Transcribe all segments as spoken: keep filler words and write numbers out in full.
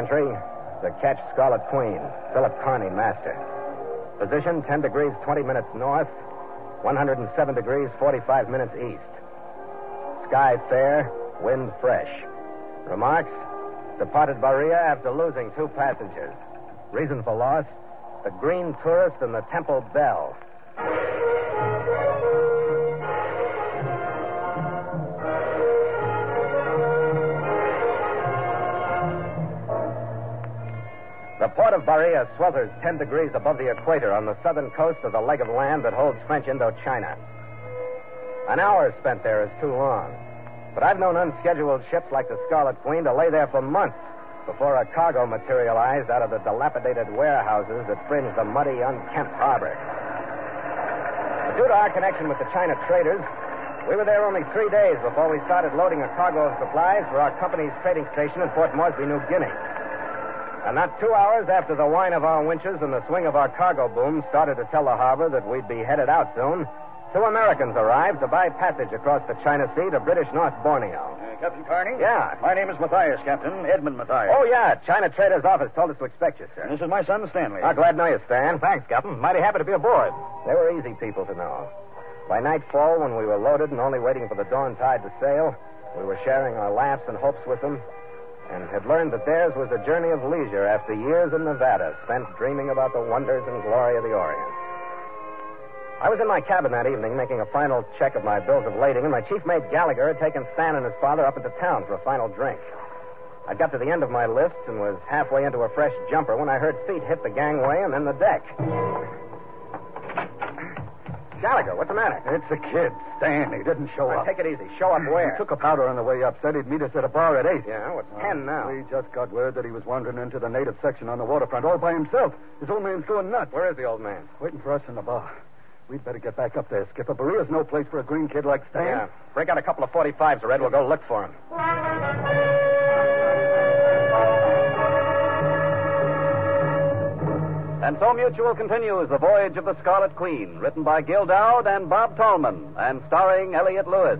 entry, the Ketch Scarlet Queen, Philip Carney, master. Position ten degrees, twenty minutes north, one hundred seven degrees, forty-five minutes east. Sky fair, wind fresh. Remarks, departed Baria after losing two passengers. Reason for loss, the Green Tourist and the Temple Belle. The port of Baria swelters ten degrees above the equator on the southern coast of the leg of land that holds French Indochina. An hour spent there is too long. But I've known unscheduled ships like the Scarlet Queen to lay there for months before a cargo materialized out of the dilapidated warehouses that fringe the muddy, unkempt harbor. But due to our connection with the China traders, we were there only three days before we started loading a cargo of supplies for our company's trading station in Port Moresby, New Guinea. And not two hours after the whine of our winches and the swing of our cargo booms started to tell the harbor that we'd be headed out soon, two Americans arrived to buy passage across the China Sea to British North Borneo. Uh, Captain Carney? Yeah. My name is Matthias, Captain. Edmund Matthias. Oh, yeah. China Trader's office told us to expect you, sir. This is my son, Stanley. Oh, glad to know you, Stan. Thanks, Captain. Mighty happy to be aboard. They were easy people to know. By nightfall, when we were loaded and only waiting for the dawn tide to sail, we were sharing our laughs and hopes with them, and had learned that theirs was a journey of leisure after years in Nevada spent dreaming about the wonders and glory of the Orient. I was in my cabin that evening making a final check of my bills of lading, and my chief mate Gallagher had taken Stan and his father up into town for a final drink. I got to the end of my list and was halfway into a fresh jumper when I heard feet hit the gangway and then the deck. Gallagher, what's the matter? It's a kid, Stan. He didn't show All right, up. take it easy. Show up where? He took a powder on the way up. Said he'd meet us at a bar at eight. Yeah, what's ten now? We just got word that he was wandering into the native section on the waterfront all by himself. His old man's going nuts. Where is the old man? Waiting for us in the bar. We'd better get back up there, Skipper. Baria's no place for a green kid like Stan. Yeah. Break out a couple of forty-fives, Red. We'll go look for him. And so Mutual continues The Voyage of the Scarlet Queen, written by Gil Dowd and Bob Tallman, and starring Elliott Lewis.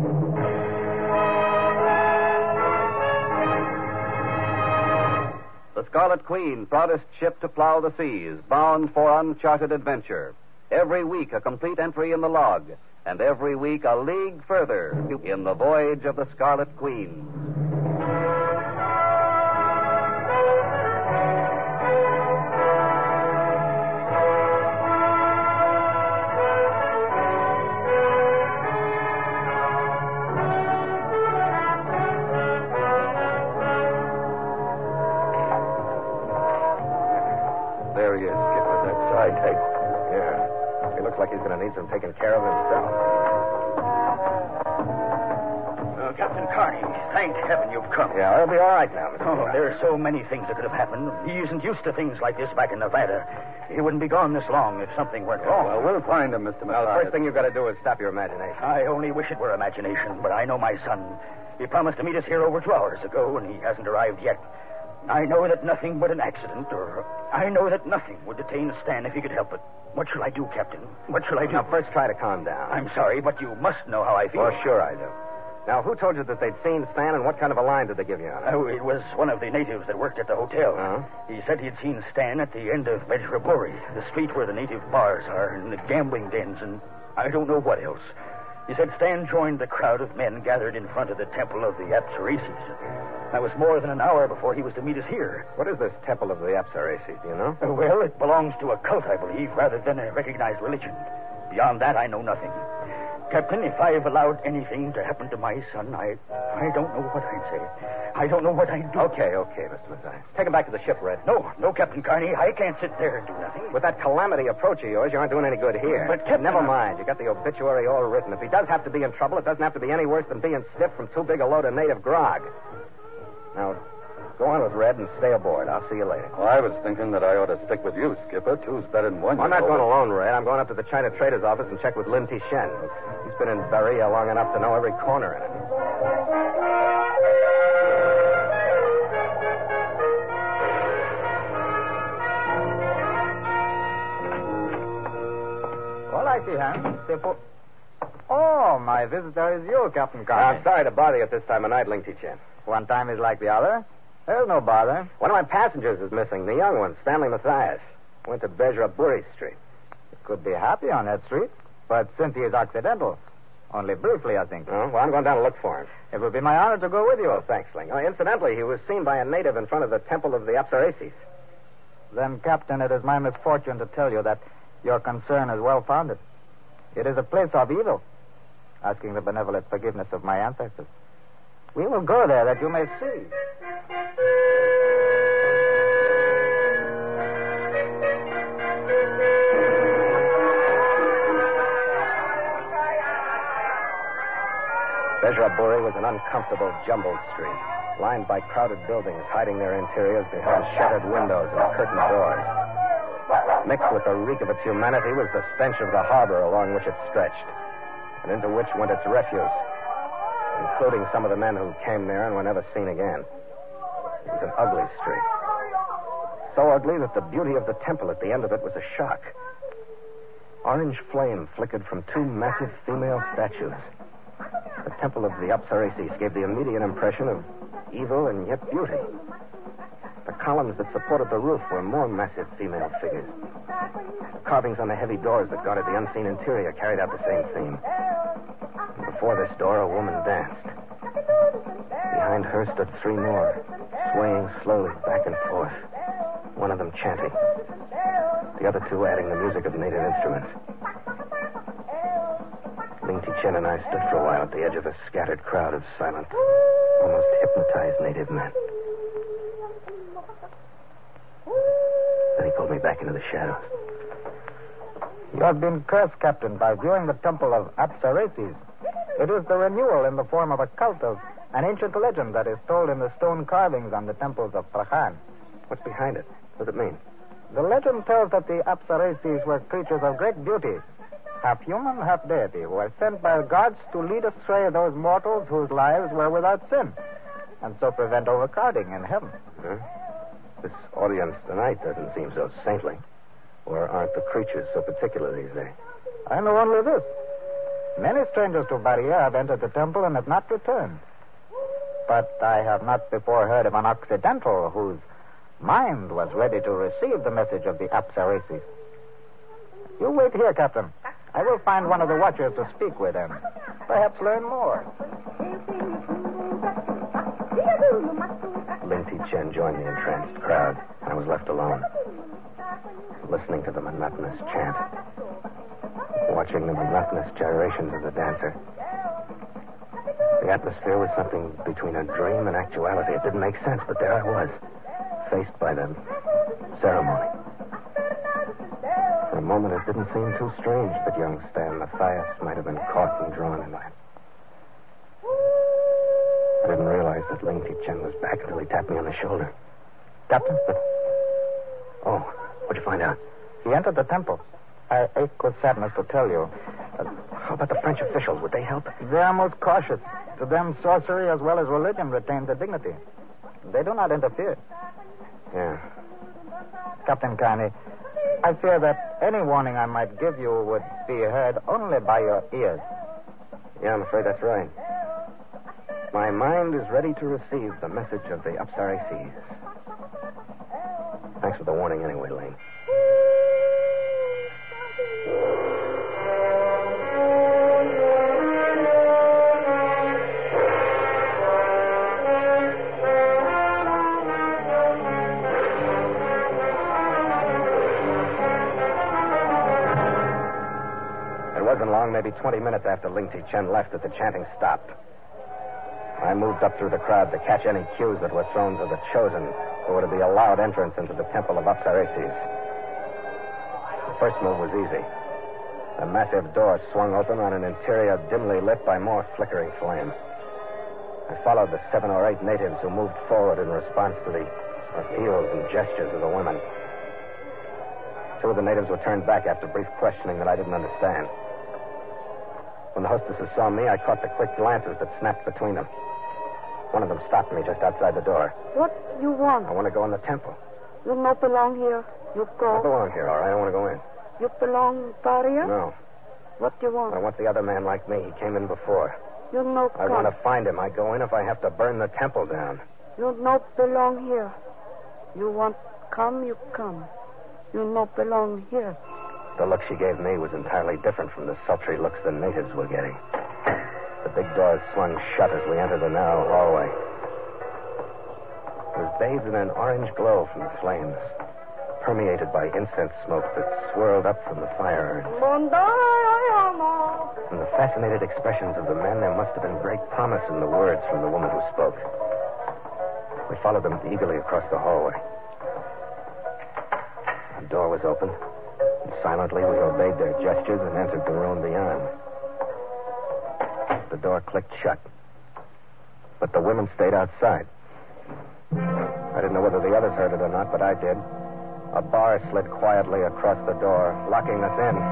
The Scarlet Queen, proudest ship to plow the seas, bound for uncharted adventure. Every week a complete entry in the log, and every week a league further in The Voyage of the Scarlet Queen. There he is, Skipper. That side deck. Yeah. He looks like he's going to need some taking care of himself. Uh, Captain Carney, thank heaven you've come. Yeah, I'll be all right now, Mister Oh, Brown. there are so many things that could have happened. He isn't used to things like this back in Nevada. He wouldn't be gone this long if something went wrong. Well, we'll find him, Mister Well, the Matthias. first thing you've got to do is stop your imagination. I only wish it were imagination, but I know my son. He promised to meet us here over two hours ago, and he hasn't arrived yet. I know that nothing but an accident, or I know that nothing would detain Stan if he could help it. What shall I do, Captain? What shall I do? Now, first try to calm down. I'm sorry, but you must know how I feel. Well, sure I do. Now, who told you that they'd seen Stan, and what kind of a line did they give you on it? Oh, it was one of the natives that worked at the hotel. Uh-huh. He said he'd seen Stan at the end of Vejraburi, the street where the native bars are, and the gambling dens, and I don't know what else. He said Stan joined the crowd of men gathered in front of the temple of the Apsareses. That was more than an hour before he was to meet us here. What is this temple of the Apsareses, do you know? Uh, well, it belongs to a cult, I believe, rather than a recognized religion. Beyond that, I know nothing. Captain, if I've allowed anything to happen to my son, I I don't know what I'd say. I don't know what I'd do. Okay, okay, Mister Matthias. Take him back to the ship, Red. No, no, Captain Carney. I can't sit there and do nothing. With that calamity approach of yours, you aren't doing any good here. But, Captain, Never I- mind. You got the obituary all written. If he does have to be in trouble, it doesn't have to be any worse than being stiff from too big a load of native grog. Now, go on with Red and stay aboard. I'll see you later. Well, I was thinking that I ought to stick with you, Skipper. Two's better than one. I'm you not know. going alone, Red. I'm going up to the China Trader's office and check with Lin Tishen. He's been in Beria long enough to know every corner in it. All righty, Hans. Simple. Oh, my visitor is you, Captain Carney. I'm sorry to bother you at this time of night, Ling Tishen. One time is like the other. There's no bother. One of my passengers is missing, the young one, Stanley Matthias. Went to Bejraburi Street. He could be happy on that street, but since he is accidental, only briefly, I think. Oh, well, I'm going down to look for him. It will be my honor to go with you. Oh, thanks, Ling. Oh, incidentally, he was seen by a native in front of the Temple of the Apsaresis. Then, Captain, it is my misfortune to tell you that your concern is well-founded. It is a place of evil, asking the benevolent forgiveness of my ancestors. We will go there that you may see. Bejraburi was an uncomfortable, jumbled street, lined by crowded buildings hiding their interiors behind shuttered windows and curtained doors. Mixed with the reek of its humanity was the stench of the harbor along which it stretched, and into which went its refuse, including some of the men who came there and were never seen again. It was an ugly street. So ugly that the beauty of the temple at the end of it was a shock. Orange flame flickered from two massive female statues. The temple of the Apsaresis gave the immediate impression of evil and yet beauty. The columns that supported the roof were more massive female figures. The carvings on the heavy doors that guarded the unseen interior carried out the same theme. And before this door, a woman danced. Behind her stood three more, swaying slowly back and forth, one of them chanting, the other two adding the music of native instruments. Ling Ti-Chen and I stood for a while at the edge of a scattered crowd of silent, almost hypnotized native men. Then he pulled me back into the shadows. You have been cursed, Captain, by viewing the temple of Apsaresis. It is the renewal in the form of a cult of an ancient legend that is told in the stone carvings on the temples of Prahan. What's behind it? What does it mean? The legend tells that the Apsaresis were creatures of great beauty, half human, half deity, who were sent by gods to lead astray those mortals whose lives were without sin, and so prevent overcrowding in heaven. Huh? This audience tonight doesn't seem so saintly. Or aren't the creatures so particular these days? I know only this. Many strangers to Baria have entered the temple and have not returned. But I have not before heard of an Occidental whose mind was ready to receive the message of the Apsaresis. You wait here, Captain. I will find one of the watchers to speak with and perhaps learn more. Ling Ti-Chen joined the entranced crowd. I was left alone, listening to the monotonous chant, watching the monotonous gyrations of the dancer. The atmosphere was something between a dream and actuality. It didn't make sense, but there I was, faced by the ceremony. For a moment, it didn't seem too strange that young Stan Matthias might have been caught and drawn into it. I didn't realize that Ling Ti-Chen was back until he tapped me on the shoulder. Captain? Oh, what'd you find out? He entered the temple. I ache with sadness to tell you. Uh, how about the French officials? Would they help? They are most cautious. To them, sorcery as well as religion retains their dignity. They do not interfere. Yeah. Captain Carney, I fear that any warning I might give you would be heard only by your ears. Yeah, I'm afraid that's right. My mind is ready to receive the message of the Apsaresis. Thanks for the warning anyway, Ling. It wasn't long, maybe twenty minutes after Ling Ti-Chen left, that the chanting stopped. I moved up through the crowd to catch any cues that were thrown to the chosen who were to be allowed entrance into the temple of Apsaresis. The first move was easy. A massive door swung open on an interior dimly lit by more flickering flame. I followed the seven or eight natives who moved forward in response to the appeals and gestures of the women. Two of the natives were turned back after brief questioning that I didn't understand. When the hostesses saw me, I caught the quick glances that snapped between them. One of them stopped me just outside the door. What you want? I want to go in the temple. You not belong here. You go. I belong here, all right. I want to go in. You belong Baria? No. What do you want? I want the other man like me. He came in before. You no I come. want to find him. I go in if I have to burn the temple down. You no belong here. You want come, you come. You no belong here. The look she gave me was entirely different from the sultry looks the natives were getting. The big doors swung shut as we entered the narrow hallway. It was bathed in an orange glow from the flames, permeated by incense smoke that swirled up from the fire urns. From the fascinated expressions of the men, there must have been great promise in the words from the woman who spoke. We followed them eagerly across the hallway. The door was open, and silently we obeyed their gestures and entered the room beyond. The door clicked shut, but the women stayed outside. I didn't know whether the others heard it or not, but I did. A bar slid quietly across the door, locking us in.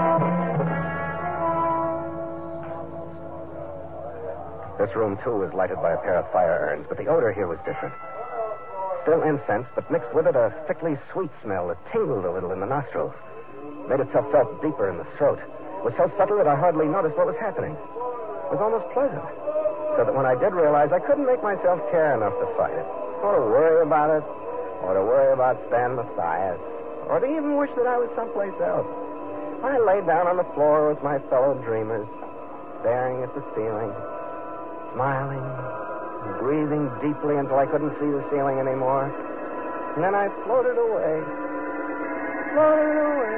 This room, too, was lighted by a pair of fire urns, but the odor here was different. Still incense, but mixed with it a thickly sweet smell that tingled a little in the nostrils. Made itself felt deeper in the throat. It was so subtle that I hardly noticed what was happening. It was almost pleasant. So that when I did realize, I couldn't make myself care enough to fight it. Or to worry about it. Or to worry about Stan Mathias. Or to even wish that I was someplace else. I lay down on the floor with my fellow dreamers, staring at the ceiling, smiling, breathing deeply until I couldn't see the ceiling anymore. And then I floated away. Floated away.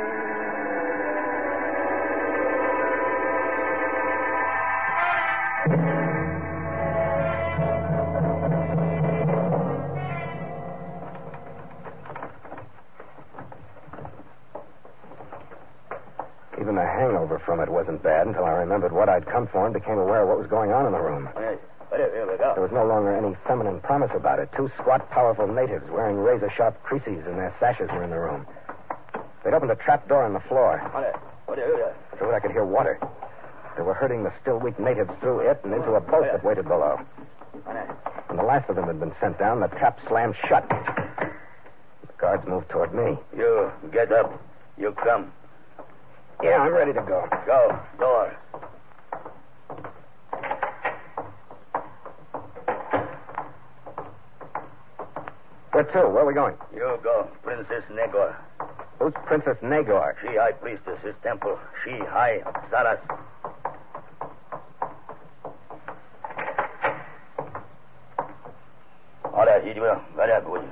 Even the hangover from it wasn't bad until I remembered what I'd come for and became aware of what was going on in the room. There was no longer any feminine promise about it. Two squat, powerful natives wearing razor-sharp creases in their sashes were in the room. They'd opened a trap door in the floor. Through it I could hear water. They were herding the still weak natives through it and into a boat that waited below. When the last of them had been sent down, the trap slammed shut. The guards moved toward me. You get up. You come. Yeah, I'm ready to go. Go. Door. Where to? Where are we going? You go. Princess Negor. Who's Princess Negor? She high priestess, his temple. She high Saras. Ahora, he will. Vaya, boy.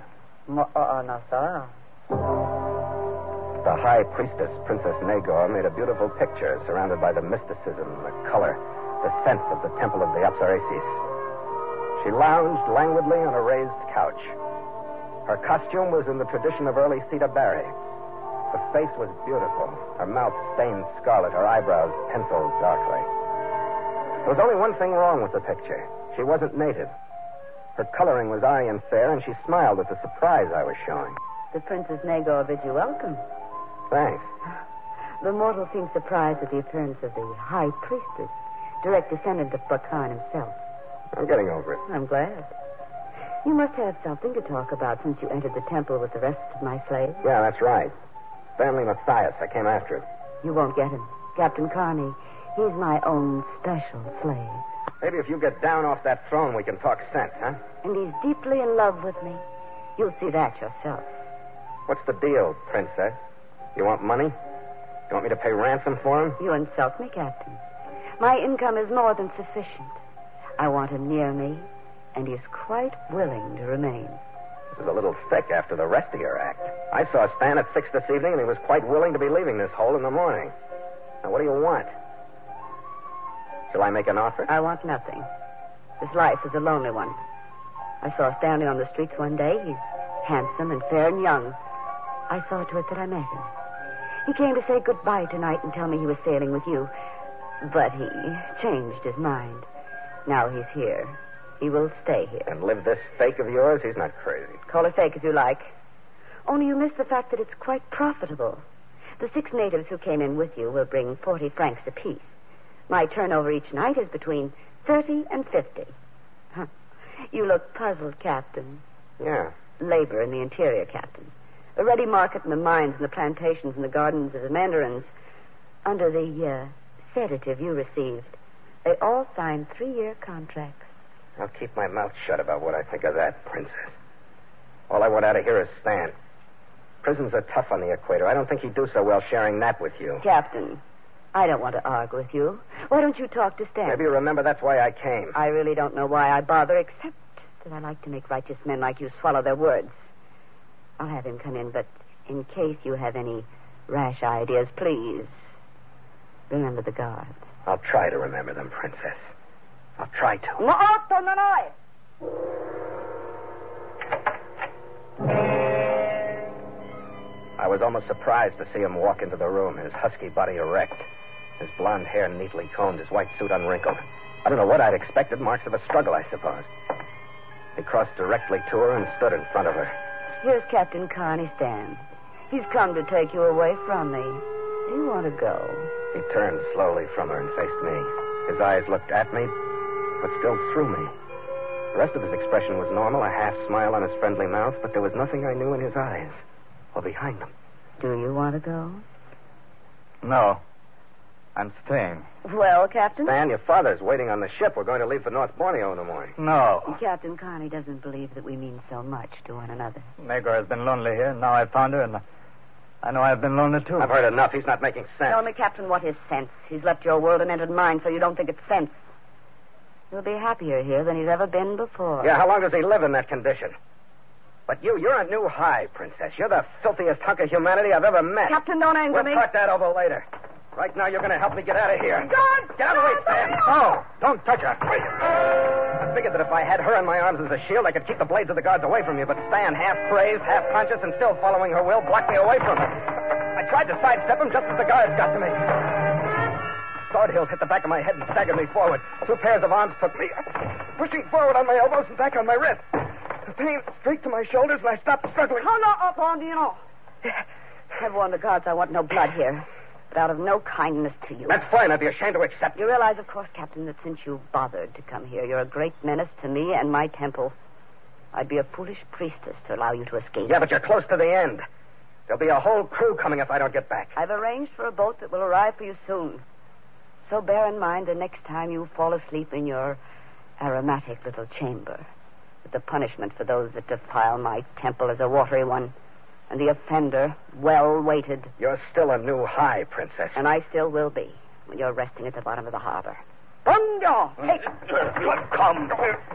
The high priestess, Princess Negor, made a beautiful picture surrounded by the mysticism, the color, the sense of the temple of the Apsaresis. She lounged languidly on a raised couch. Her costume was in the tradition of early Sita Barry. Her face was beautiful, her mouth stained scarlet, her eyebrows penciled darkly. There was only one thing wrong with the picture. She wasn't native. Her coloring was Aryan fair, and she smiled at the surprise I was showing. The Princess Negor bids you welcome. Thanks. The mortal seemed surprised at the appearance of the high priestess, direct descendant of Bakan himself. I'm getting over it. I'm glad. You must have something to talk about since you entered the temple with the rest of my slaves. Yeah, that's right. Family Matthias. I came after him. You won't get him. Captain Carney, he's my own special slave. Maybe if you get down off that throne, we can talk sense, huh? And he's deeply in love with me. You'll see that yourself. What's the deal, Princess? You want money? You want me to pay ransom for him? You insult me, Captain. My income is more than sufficient. I want him near me, and he's quite willing to remain. This is a little thick after the rest of your act. I saw Stan at six this evening, and he was quite willing to be leaving this hole in the morning. Now, what do you want? Shall I make an offer? I want nothing. This life is a lonely one. I saw Stanley on the streets one day. He's handsome and fair and young. I saw to it that I met him. He came to say goodbye tonight and tell me he was sailing with you. But he changed his mind. Now he's here. He will stay here. And live this fake of yours? He's not crazy. Call it fake as you like. Only you miss the fact that it's quite profitable. The six natives who came in with you will bring forty francs apiece. My turnover each night is between thirty and fifty. Huh. You look puzzled, Captain. Yeah. Labor in the interior, Captain. A ready market in the mines and the plantations and the gardens of the mandarins. Under the uh, sedative you received, they all signed three-year contracts. I'll keep my mouth shut about what I think of that, Princess. All I want out of here is Stan. Prisons are tough on the equator. I don't think he'd do so well sharing that with you. Captain, I don't want to argue with you. Why don't you talk to Stan? Maybe you remember that's why I came. I really don't know why I bother, except that I like to make righteous men like you swallow their words. I'll have him come in, but in case you have any rash ideas, please remember the guard. I'll try to remember them, Princess. I'll try to. No, no, no, no. I was almost surprised to see him walk into the room, his husky body erect, his blonde hair neatly combed, his white suit unwrinkled. I don't know what I'd expected, marks of a struggle, I suppose. He crossed directly to her and stood in front of her. Here's Captain Carney, Stan. He's come to take you away from me. Do you want to go? He turned slowly from her and faced me. His eyes looked at me, but still through me. The rest of his expression was normal, a half smile on his friendly mouth, but there was nothing I knew in his eyes or behind them. Do you want to go? No. I'm staying. Well, Captain? Stan, your father's waiting on the ship. We're going to leave for North Borneo in the morning. No. Captain Carney doesn't believe that we mean so much to one another. Megor has been lonely here. Now I've found her, and I know I've been lonely, too. I've heard enough. He's not making sense. Tell me, Captain, what is sense? He's left your world and entered mine, so you don't think it's sense. He'll be happier here than he's ever been before. Yeah, how long does he live in that condition? But you, you're a new high, Princess. You're the filthiest hunk of humanity I've ever met. Captain, don't anger we'll me. We'll talk that over later. Right now, you're going to help me get out of here. God! Get out of the way, Stan. No, don't touch her. I figured that if I had her in my arms as a shield, I could keep the blades of the guards away from you. But Stan, half crazed, half conscious, and still following her will, blocked me away from her. I tried to sidestep him just as the guards got to me. Sword hills hit the back of my head and staggered me forward. Two pairs of arms took me, pushing forward on my elbows and back on my wrists. The pain streaked to my shoulders, and I stopped struggling. Oh, no, oh, Bondino. I've warned the guards I want no blood here, but out of no kindness to you. That's fine. I'd be ashamed to accept. You realize, of course, Captain, that since you've bothered to come here, you're a great menace to me and my temple. I'd be a foolish priestess to allow you to escape. Yeah, but you're close to the end. There'll be a whole crew coming if I don't get back. I've arranged for a boat that will arrive for you soon. So bear in mind the next time you fall asleep in your aromatic little chamber, that the punishment for those that defile my temple is a watery one, and the offender well weighted. You're still a new high, Princess. And I still will be when you're resting at the bottom of the harbor. Bungo! Hey! Come.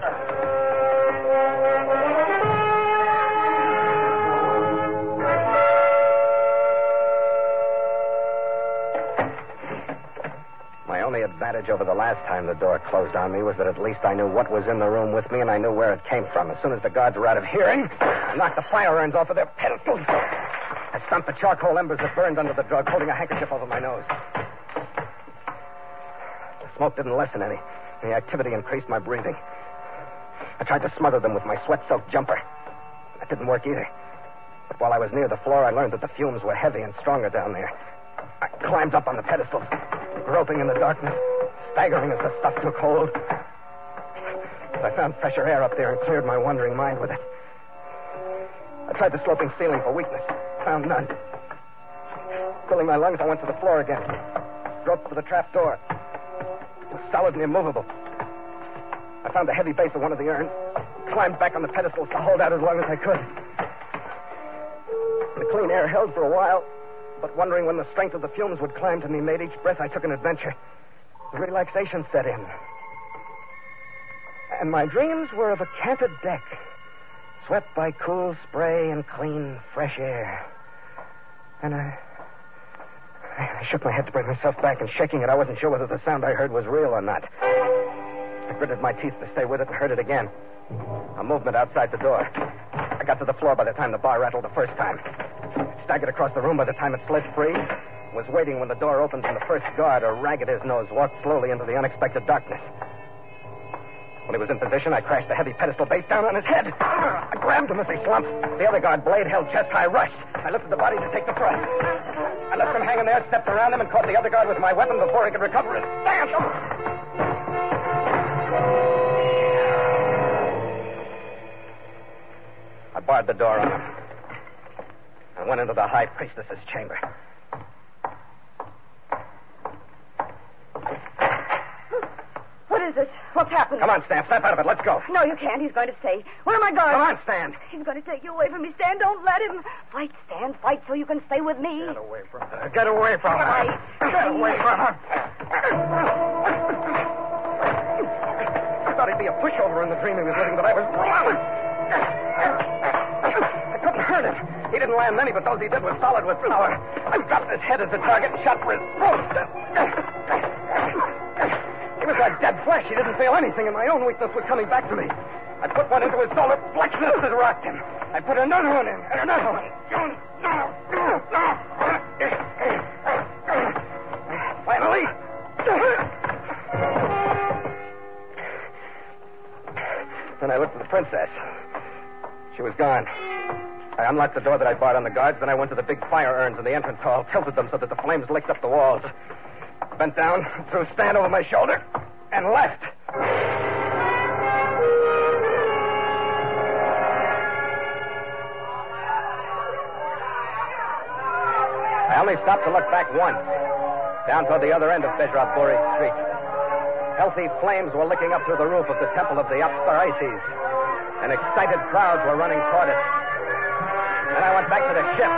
My only advantage over the last time the door closed on me was that at least I knew what was in the room with me, and I knew where it came from. As soon as the guards were out of hearing, I knocked the fire irons off of their pedestals. I stomped the charcoal embers that burned under the drug, holding a handkerchief over my nose. The smoke didn't lessen any. The activity increased my breathing. I tried to smother them with my sweat-soaked jumper. That didn't work either. But while I was near the floor, I learned that the fumes were heavy and stronger down there. I climbed up on the pedestals, groping in the darkness, staggering as the stuff took hold. I found fresher air up there and cleared my wandering mind with it. I tried the sloping ceiling for weakness. Found none. Filling my lungs, I went to the floor again. Groped for the trap door. It was solid and immovable. I found the heavy base of one of the urns, climbed back on the pedestals to hold out as long as I could. The clean air held for a while, but wondering when the strength of the fumes would climb to me made each breath I took an adventure. The relaxation set in. And my dreams were of a canted deck, swept by cool spray and clean, fresh air. And I... I shook my head to bring myself back, and shaking it, I wasn't sure whether the sound I heard was real or not. I gritted my teeth to stay with it and heard it again. A movement outside the door. I got to the floor by the time the bar rattled the first time. Staggered across the room by the time it slid free. Was waiting when the door opened and the first guard, a rag at his nose, walked slowly into the unexpected darkness. When he was in position, I crashed the heavy pedestal base down on his head. I grabbed him as he slumped. The other guard, blade held chest high, rushed. I lifted the body to take the thrust. I left him hanging there, stepped around him, and caught the other guard with my weapon before he could recover his stance. I barred the door on him. I went into the high priestess's chamber. What is it? What's happened? Come on, Stan. Snap out of it. Let's go. No, you can't. He's going to stay. Where are my guards? Come on, Stan. He's going to take you away from me, Stan. Don't let him. Fight, Stan. Fight so you can stay with me. Get away from her. Get away from her. Fight. Get away from her. I thought he'd be a pushover in the dream he was living, but I was wrong. I couldn't hurt him. He didn't land many, but those he did were solid with power. I dropped his head as a target and shot for his throat. He was like dead flesh. He didn't feel anything, and my own weakness was coming back to me. I put one into his solar plexus that rocked him. I put another one in, and another one. Finally. Then I looked at the princess. She was gone. I unlocked the door that I barred on the guards, then I went to the big fire urns in the entrance hall, tilted them so that the flames licked up the walls. Bent down, threw Stan over my shoulder, and left. I only stopped to look back once, down toward the other end of Vejraburi Street. Healthy flames were licking up through the roof of the temple of the Apsaraites, and excited crowds were running toward it. Then I went back to the ship.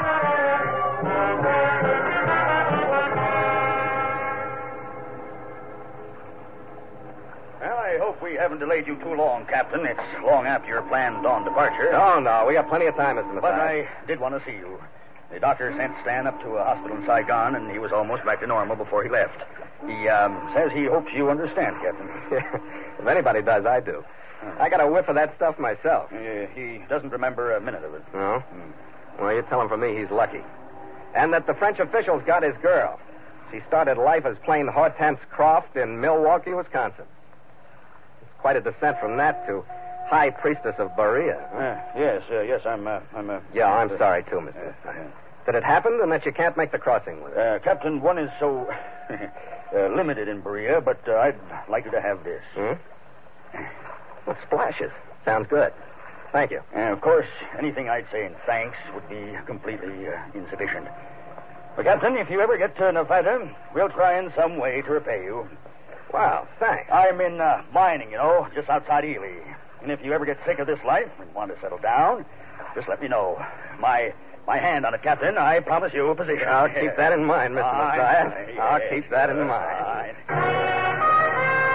Well, I hope we haven't delayed you too long, Captain. It's long after your planned dawn departure. Oh, no. We got plenty of time, Mister But Matthias. I did want to see you. The doctor sent Stan up to a hospital in Saigon, and he was almost back to normal before he left. He um, says he hopes you understand, Captain. If anybody does, I do. I got a whiff of that stuff myself. Uh, he doesn't remember a minute of it. No? Well, you tell him from me he's lucky. And that the French officials got his girl. She started life as plain Hortense Croft in Milwaukee, Wisconsin. It's quite a descent from that to High Priestess of Berea. Uh, yes, uh, yes, I'm, uh, I'm, uh, Yeah, I'm sorry, too, Mister Uh, uh, That it happened and that you can't make the crossing with it. uh, Captain, one is so uh, limited in Berea, but uh, I'd like you to have this. Hmm? Well, splashes. Sounds good. Thank you. Uh, of course, anything I'd say in thanks would be completely uh, insufficient. But, Captain, if you ever get to Nevada, we'll try in some way to repay you. Wow, thanks. I'm in uh, mining, you know, just outside Ely. And if you ever get sick of this life and want to settle down, just let me know. My my hand on it, Captain. I promise you a position. I'll keep that in mind, Mister Aye, Matthias. aye, I'll yes, keep that in uh, mind. aye.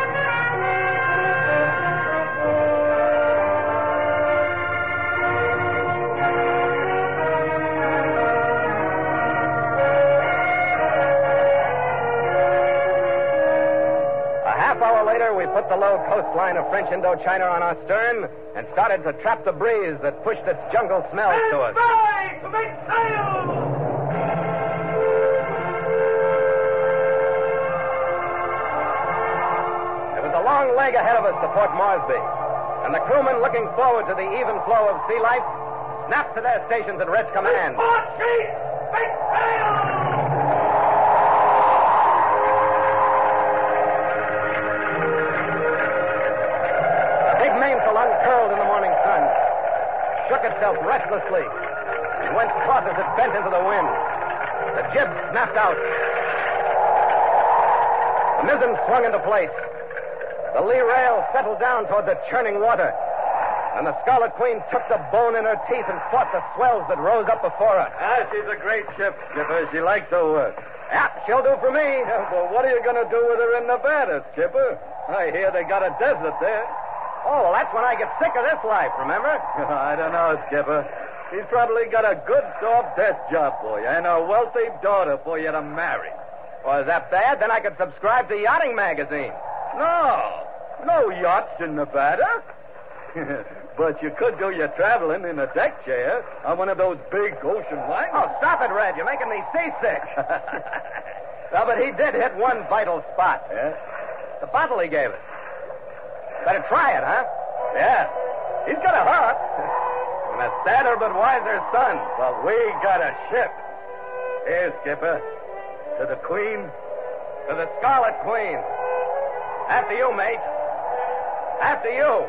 A half hour later, we put the low coastline of French Indochina on our stern and started to trap the breeze that pushed its jungle smells to us. There was a long leg ahead of us to Port Moresby, and the crewmen, looking forward to the even flow of sea life, snapped to their stations at Red's command. The big mainsail uncurled in the morning sun, shook itself restlessly, and went taut as it bent into the wind. The jib snapped out. The mizzen swung into place. The lee rail settled down toward the churning water. And the Scarlet Queen took the bone in her teeth and fought the swells that rose up before her. Ah, she's a great ship, Skipper. She likes her work. Yeah, she'll do for me. Yeah, but what are you going to do with her in Nevada, Skipper? I hear they got a desert there. Oh, well, that's when I get sick of this life, remember? I don't know, Skipper. He's probably got a good, soft desk job for you and a wealthy daughter for you to marry. Well, is that bad? Then I could subscribe to Yachting Magazine. No, no yachts in Nevada. But you could do your traveling in a deck chair on one of those big ocean liners. Oh, stop it, Red. You're making me seasick. Well, but he did hit one vital spot. Yeah? The bottle he gave us. Better try it, huh? Yeah. He's got a heart. And a sadder but wiser son. But we got a ship. Here, Skipper. To the Queen. To the Scarlet Queen. After you, mate. After you.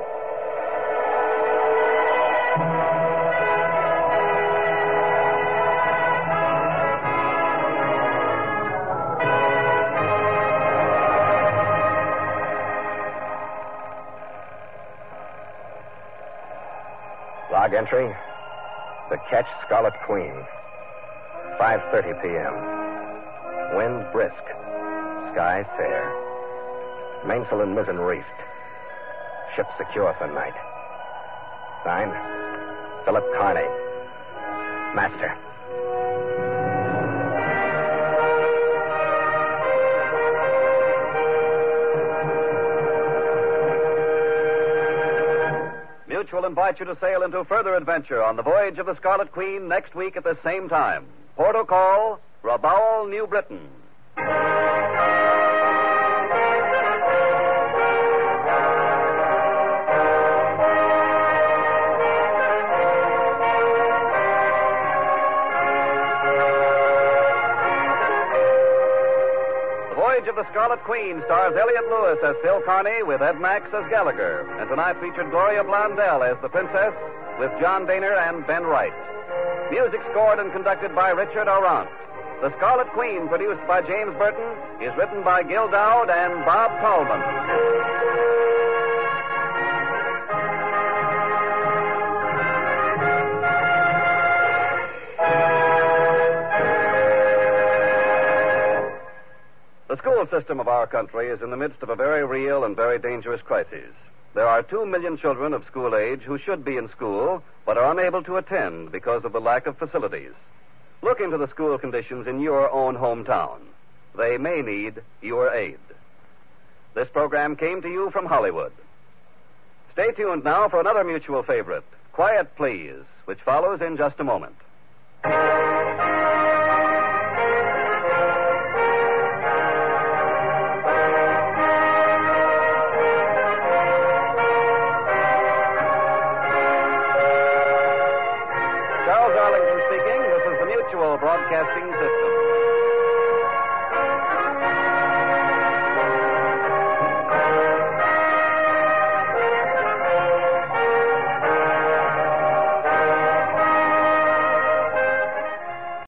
Log entry, the Ketch Scarlet Queen, five thirty p.m. Wind brisk, sky fair. Mainsail and mizzen reefed. Ship secure for night. Signed, Philip Carney, Master. Mutual invite you to sail into further adventure on the voyage of the Scarlet Queen next week at the same time. Port o' call, Rabaul, New Britain. The Voyage of the Scarlet Queen stars Elliot Lewis as Phil Carney with Ed Max as Gallagher. And tonight featured Gloria Blondell as the Princess with John Daner and Ben Wright. Music scored and conducted by Richard Arant. The Scarlet Queen, produced by James Burton, is written by Gil Dowd and Bob Tallman. The school system of our country is in the midst of a very real and very dangerous crisis. There are two million children of school age who should be in school, but are unable to attend because of the lack of facilities. Look into the school conditions in your own hometown. They may need your aid. This program came to you from Hollywood. Stay tuned now for another mutual favorite, Quiet Please, which follows in just a moment.